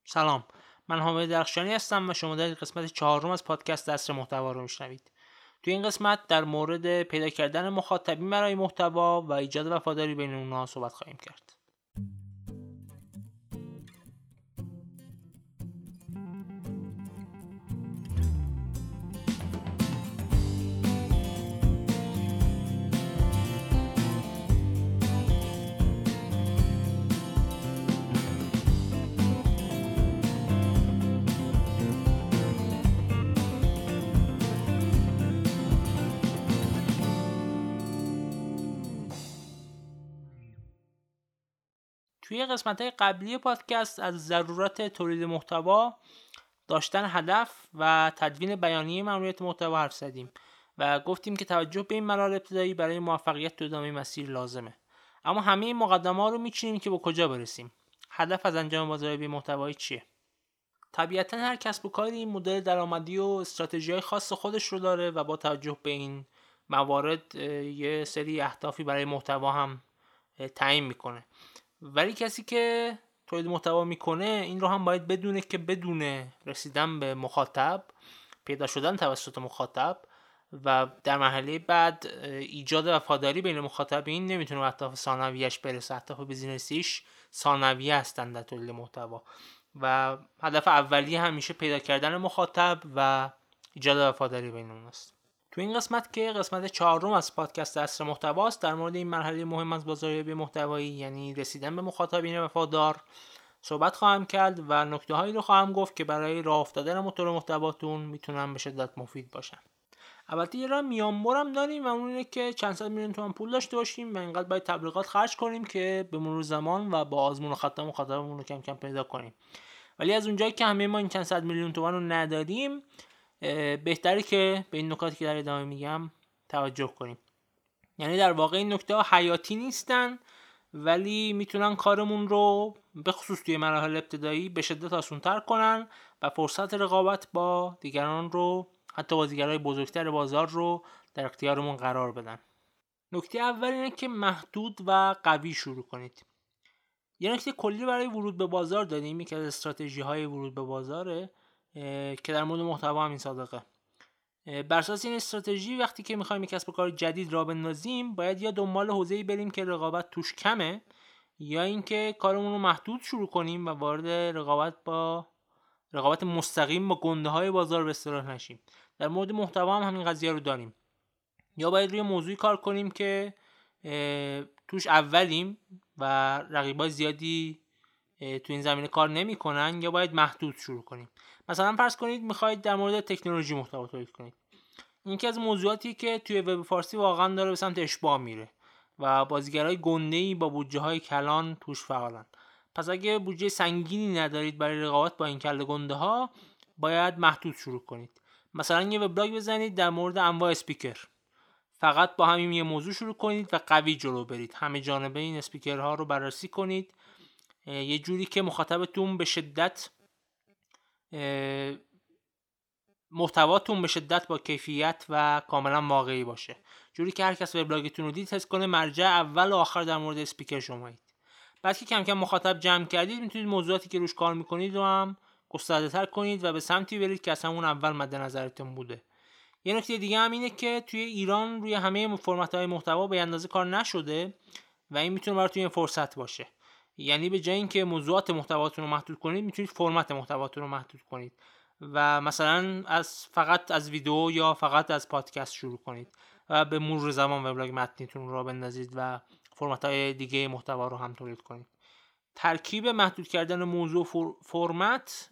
سلام، من حامد درخشانی هستم و شما در قسمت 4 از پادکست عصر محتوا رو میشنوید. توی این قسمت در مورد پیدا کردن مخاطبین برای محتوا و ایجاد وفاداری بین اونها صحبت خواهیم کرد. توی قسمت‌های قبلی پادکست از ضرورت تولید محتوا، داشتن هدف و تدوین بیانیه ماموریت محتوا حرف زدیم و گفتیم که توجه به این مراحل ابتدایی برای موفقیت تو ادامه مسیر لازمه. اما همه این مقدمه‌ها رو می‌چینیم که به کجا برسیم؟ هدف از انجام بازاریابی محتوایی چیه؟ طبیعتاً هر کسب و کاری مدل درآمدی و استراتژی‌های خاص خودش رو داره و با توجه به این موارد یه سری اهدافی برای محتوا هم تعیین میکنه. ولی کسی که تولید محتوا میکنه این رو هم باید بدونه که بدون رسیدن به مخاطب، پیدا شدن توسط مخاطب و در مرحله بعد ایجاد وفاداری بین مخاطبین نمیتونه اهداف ثانویه‌اش برسه. اهداف بیزینسیش ثانویه هستن در تولید محتوا و هدف اولیه همیشه پیدا کردن مخاطب و ایجاد وفاداری بین اوناست. تو این قسمت که قسمت 4 از پادکست عصر محتواست، در مورد این مرحله مهم از بازاریابی محتوایی یعنی رسیدن به مخاطبین وفادار صحبت خواهم کرد و نکته هایی رو خواهم گفت که برای راه افتادن موتور محتواتون میتونن به شدت مفید باشن. البته یه راه میانبرم داریم و اون اینه که چند صد میلیون تومان پول داشته باشیم و اینقدر باید تبلیغات خرج کنیم که به مرور زمان و با آزمون و خطا مخاطبمون رو کم کم پیدا کنیم. ولی از اونجایی که همه ما این چند صد میلیون تومان رو نداریم، بهتره که به این نکاتی که در ادامه میگم توجه کنیم. یعنی در واقع این نکته ها حیاتی نیستن ولی میتونن کارمون رو به خصوص توی مراحل ابتدایی به شدت آسان‌تر کنن و فرصت رقابت با دیگران رو، حتی بازیگرای بزرگتر بازار رو در اختیارمون قرار بدن. نکته اول اینه که محدود و قوی شروع کنید. یه نکته کلی برای ورود به بازار داریم، یکی از استراتژی‌های ورود به بازاره که در مورد محتوا هم این صادقه. بر اساس این استراتژی وقتی که می‌خوایم یک کسب و کار جدید راه بندازیم، باید یا دنبال حوزه‌ای بریم که رقابت توش کمه یا اینکه کارمون رو محدود شروع کنیم و وارد رقابت مستقیم با گنده‌های بازار به اصطلاح نشیم. در مورد محتوا هم همین قضیه رو داریم. یا باید روی موضوعی کار کنیم که توش اولیم و رقیبای زیادی تو این زمینه کار نمی‌کنن، یا باید محدود شروع کنیم. مثلا فرض کنید می‌خواید در مورد تکنولوژی محتوا تولید کنید. این یکی از موضوعاتی که توی وب فارسی واقعا داره به سمت اشباع میره و بازیگرای گنده‌ای با بودجه‌های کلان توش فعالن. پس اگه بودجه سنگینی ندارید برای رقابت با این کله گنده‌ها، باید محدود شروع کنید. مثلا یه وبلاگ بزنید در مورد انواع اسپیکر. فقط با همین یه موضوع شروع کنید و قوی جلو برید. همه جانبه این اسپیکرها رو بررسی کنید، یه جوری که مخاطبتون به شدت محتواتون به شدت با کیفیت و کاملا واقعی باشه، جوری که هر کس وبلاگتون رو دید حس کنه مرجع اول و آخر در مورد اسپیکر شمایید. بعد که کم کم مخاطب جمع کردید، میتونید موضوعاتی که روش کار میکنید رو هم گسترده‌تر کنید و به سمتی برید که اصلا اون اول مد نظرتون بوده. یه نکته دیگه هم اینه که توی ایران روی همه فرمت‌های محتوا به اندازه کار نشده و این میتونه براتون یه فرصت باشه. یعنی به جای اینکه موضوعات محتواتون رو محدود کنید، میتونید فرمت محتواتون رو محدود کنید و مثلا فقط از ویدیو یا فقط از پادکست شروع کنید و به مرور زمان وبلاگ متنیتون رو بندازید و فرمت‌های دیگه محتوا رو هم تولید کنید. ترکیب محدود کردن موضوع فرمت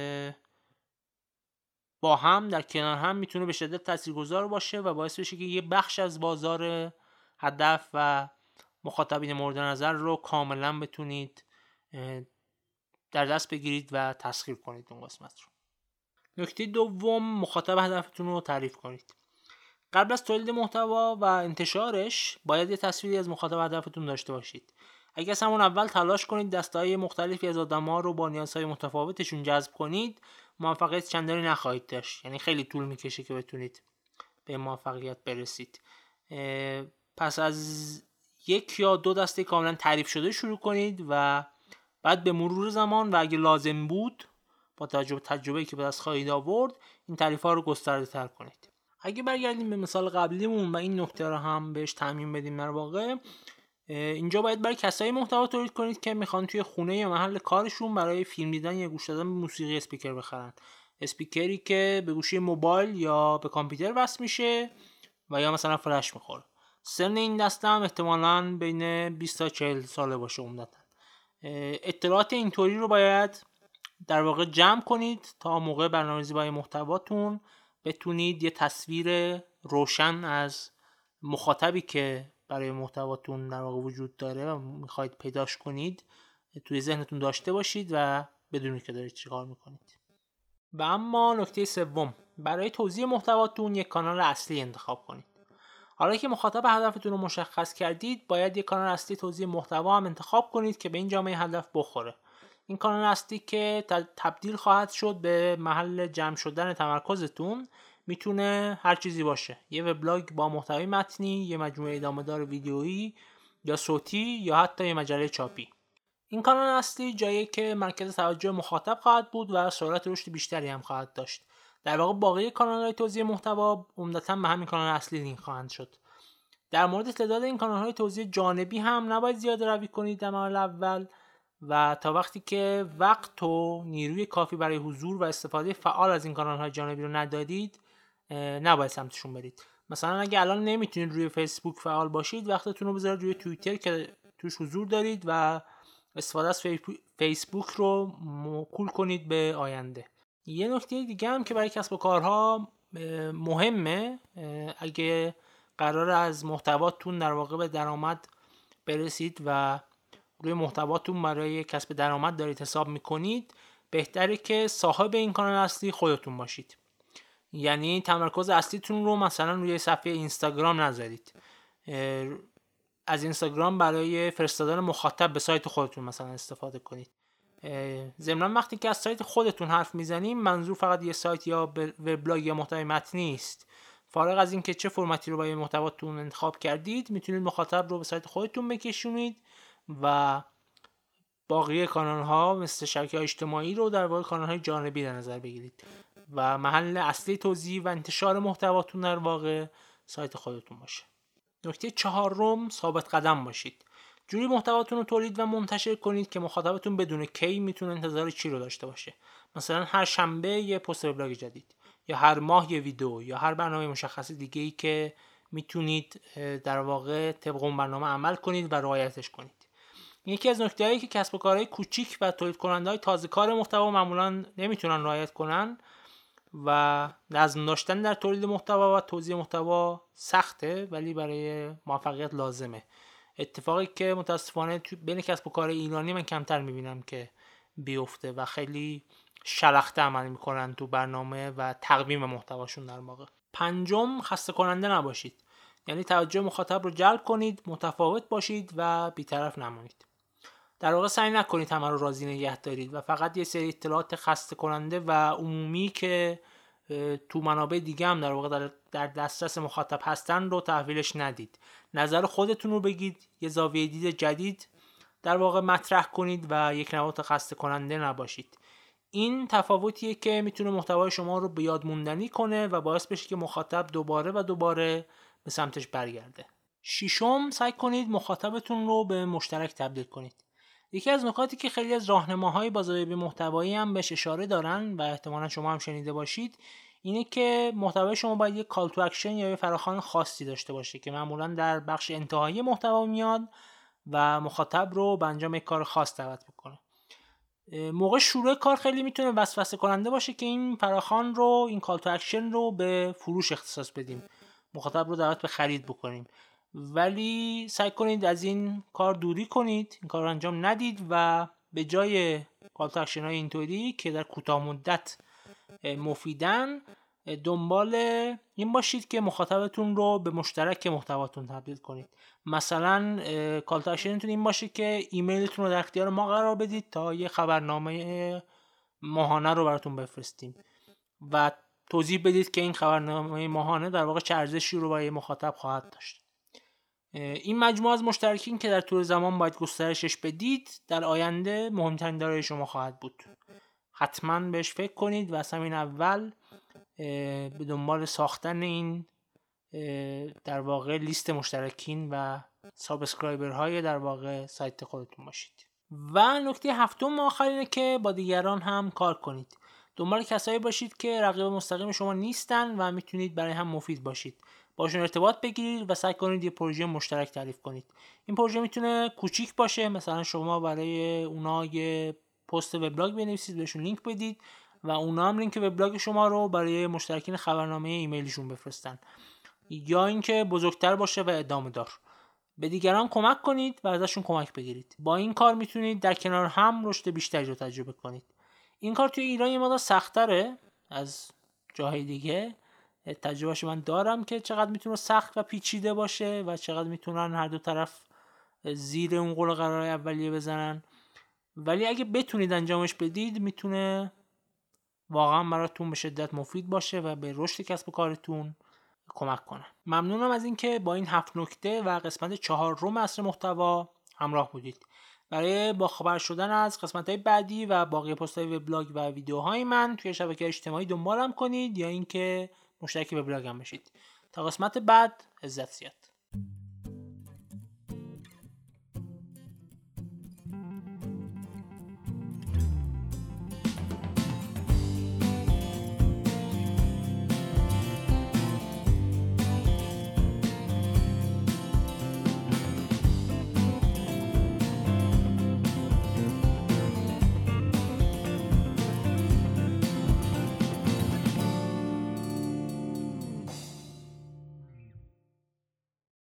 با هم در کنار هم میتونه به شدت تاثیرگذار باشه و باعث بشه که یه بخش از بازار هدف و مخاطبین مورد نظر رو کاملا بتونید در دست بگیرید و تسخیر کنید اون قسمت رو. نکته دوم، مخاطب هدفتون رو تعریف کنید. قبل از تولید محتوا و انتشارش باید یه تصویری از مخاطب هدفتون داشته باشید. اگه از همون اول تلاش کنید دسته‌های مختلفی از آدم‌ها رو با نیازهای متفاوتشون جذب کنید، موفقیت چندانی نخواهید داشت. یعنی خیلی طول میکشه که بتونید به موفقیت برسید. پس از 1 یا 2 دسته کاملا تعریف شده شروع کنید و بعد به مرور زمان و اگه لازم بود با توجه به تجربه‌ای که به دست خواهید آورد این تعریف‌ها رو گسترده‌تر کنید. اگه برگردیم به مثال قبلیمون و این نکته رو هم بهش تعمیم بدیم، در واقع اینجا باید برای کسایی محتوا تولید کنید که میخوان توی خونه یا محل کارشون برای فیلم دیدن یا گوش دادن به موسیقی اسپیکر بخرن. اسپیکری که به گوشی موبایل یا به کامپیوتر وصل میشه و یا مثلا فلش میخوره. سن این دسته هم احتمالاً بین 20 تا 40 ساله باشه عمدتاً. اطلاعات اینطوری رو باید در واقع جمع کنید تا موقع برنامه‌ریزی برای محتواتون بتونید یه تصویر روشن از مخاطبی که برای محتواتون در واقع وجود داره و میخواید پیداش کنید توی ذهنتون داشته باشید و بدونید که دارید چیکار میکنید. و اما نکته سوم، برای توزیع محتواتون یک کانال اصلی انتخاب کنید. حالا که مخاطب هدفتون رو مشخص کردید، باید یک کانال اصلی توزیع محتوا هم انتخاب کنید که به این جامعه هدف بخوره. این کانال اصلی که تبدیل خواهد شد به محل جمع شدن تمرکزتون میتونه هر چیزی باشه. یه وبلاگ با محتوای متنی، یه مجموعه ادامه‌دار ویدیویی یا صوتی یا حتی یه مجله چاپی. این کانال اصلی جایی که مرکز توجه مخاطب خواهد بود و سرعت رشد بیشتری هم خواهد داشت. در واقع باقی کانال‌های توزیع محتوا عمدتاً به همین کانال اصلی لینک خواهند شد. در مورد تعداد این کانال‌های توزیع جانبی هم نباید زیاده روی کنید در مرحله اول و تا وقتی که وقت و نیروی کافی برای حضور و استفاده فعال از این کانال‌های جانبی رو ندادید نباید سمتشون برید. مثلا اگه الان نمیتونید روی فیسبوک فعال باشید، وقتتون رو بذارید روی توییتر که توش حضور دارید و استفاده از فیسبوک رو موکول کنید به آینده. یه نکته دیگه هم که برای کسب و کارها مهمه، اگه قرار از محتواتون در واقع به درآمد برسید و روی محتواتون برای کسب درآمد دارید حساب میکنید، بهتره که صاحب این کانال اصلی خودتون باشید. یعنی تمرکز اصلیتون رو مثلا روی صفحه اینستاگرام نذارید. از اینستاگرام برای فرستادن مخاطب به سایت خودتون مثلا استفاده کنید. ضمن وقتی که از سایت خودتون حرف میزنیم، منظور فقط یه سایت یا وبلاگ یا محتوای متنی نیست. فارغ از اینکه چه فرمتی رو برای محتواتون انتخاب کردید، میتونید مخاطب رو به سایت خودتون بکشونید و باقی کانال ها مثل شبکه‌های اجتماعی رو در واقع کانال های جانبی در نظر بگیرید و محل اصلی توزیع و انتشار محتواتون در واقع سایت خودتون باشه. نکته چهارم، ثابت قدم باشید. جوری محتواتون رو تولید و منتشر کنید که مخاطبتون بدون کی میتونه انتظار چی رو داشته باشه. مثلا هر شنبه یه پست وبلاگ جدید، یا هر ماه یه ویدیو، یا هر برنامه مشخص دیگه‌ای که میتونید در واقع طبق اون برنامه عمل کنید و رعایتش کنید. یکی از نکته‌هایی که کسب و کارهای کوچیک و تولید کننده‌های تازه کار محتوا معمولاً نمیتونن رعایت کنن و نظم داشتن در تولید محتوا و توزیع محتوا سخته، ولی برای موفقیت لازمه. اتفاقی که متاسفانه بین کسب و کار ایرانی من کمتر میبینم که بیفته و خیلی شلخته عمل میکنن تو برنامه و تقویم محتواشون. در واقع پنجم، خسته کننده نباشید. یعنی توجه مخاطب رو جلب کنید، متفاوت باشید و بی‌طرف نمانید. در واقع سعی نکنید همه رو راضی نگه دارید و فقط یه سری اطلاعات خسته کننده و عمومی که تو منابع دیگه هم در واقع در دسترس مخاطب هستن رو تحویلش ندید. نظر خودتون رو بگید، یه زاویه دید جدید در واقع مطرح کنید و یک نوع خسته کننده نباشید. این تفاوتیه که میتونه محتوای شما رو به یاد موندنی کنه و باعث بشه که مخاطب دوباره و دوباره به سمتش برگرده. ششم، سعی کنید مخاطبتون رو به مشترک تبدیل کنید. یکی از نکاتی که خیلی از راهنماهای بازاریابی محتوایی هم بهش اشاره دارن و احتمالاً شما هم شنیده باشید، اینه که محتوای شما باید یک کال تو اکشن یا یک فراخوان خاصی داشته باشه که معمولاً در بخش انتهایی محتوا میاد و مخاطب رو به انجام یک کار خاص دعوت میکنه. موقع شروع کار خیلی میتونه وسوسه کننده باشه که این فراخوان رو، این کال تو اکشن رو به فروش اختصاص بدیم، مخاطب رو دعوت به خرید بکنیم، ولی سعی کنید از این کار دوری کنید، این کار رو انجام ندید و به جای کال تو اکشن های اینطوری که در کوتاه مدت مفیدن، دنبال این باشید که مخاطبتون رو به مشترک محتواتون تبدیل کنید. مثلا کال تو اکشنتون این باشه که ایمیلتون رو در اختیار ما قرار بدید تا یه خبرنامه ماهانه رو براتون بفرستیم و توضیح بدید که این خبرنامه ماهانه در واقع چه ارزشی رو برای مخاطب خواهد داشت. این مجموعه از مشترکین که در طول زمان باید گسترشش بدید، در آینده مهمترین دارایی شما خواهد بود. حتما بهش فکر کنید و از همین اول به دنبال ساختن این در واقع لیست مشترکین و سابسکرایبر های در واقع سایت خودتون باشید. و نکته هفتم آخرینه که با دیگران هم کار کنید. دنبال کسایی باشید که رقیب مستقیم شما نیستن و میتونید برای هم مفید باشید. باشون ارتباط بگیرید و سعی کنید یه پروژه مشترک تعریف کنید. این پروژه میتونه کوچیک باشه، مثلا شما برای اونا یه پست وبلاگ بنویسید، بهشون لینک بدید و اونا هم لینک وبلاگ شما رو برای مشترکین خبرنامه ایمیلشون بفرستن، یا اینکه بزرگتر باشه و ادامه دار. به دیگران کمک کنید و ازشون کمک بگیرید. با این کار میتونید در کنار هم رشد بیشتری رو تجربه کنید. این کار توی ایران یه مقدار سخت‌تره از جاهای دیگه. تجربهش من دارم که چقدر میتونه سخت و پیچیده باشه و چقدر میتونن هر دو طرف زیر اون قول قرار اولیه بزنن، ولی اگه بتونید انجامش بدید میتونه واقعا براتون به شدت مفید باشه و به رشد کسب و کارتون کمک کنه. ممنونم از اینکه با این 7 نکته و قسمت 4 عصر محتوا همراه بودید. برای باخبر شدن از قسمت‌های بعدی و باقی پست‌های وبلاگ و ویدیوهای من توی شبکه اجتماعی دنبالم کنید یا اینکه مشترک وبلاگم بشید. تا قسمت بعد، عزت زیاد.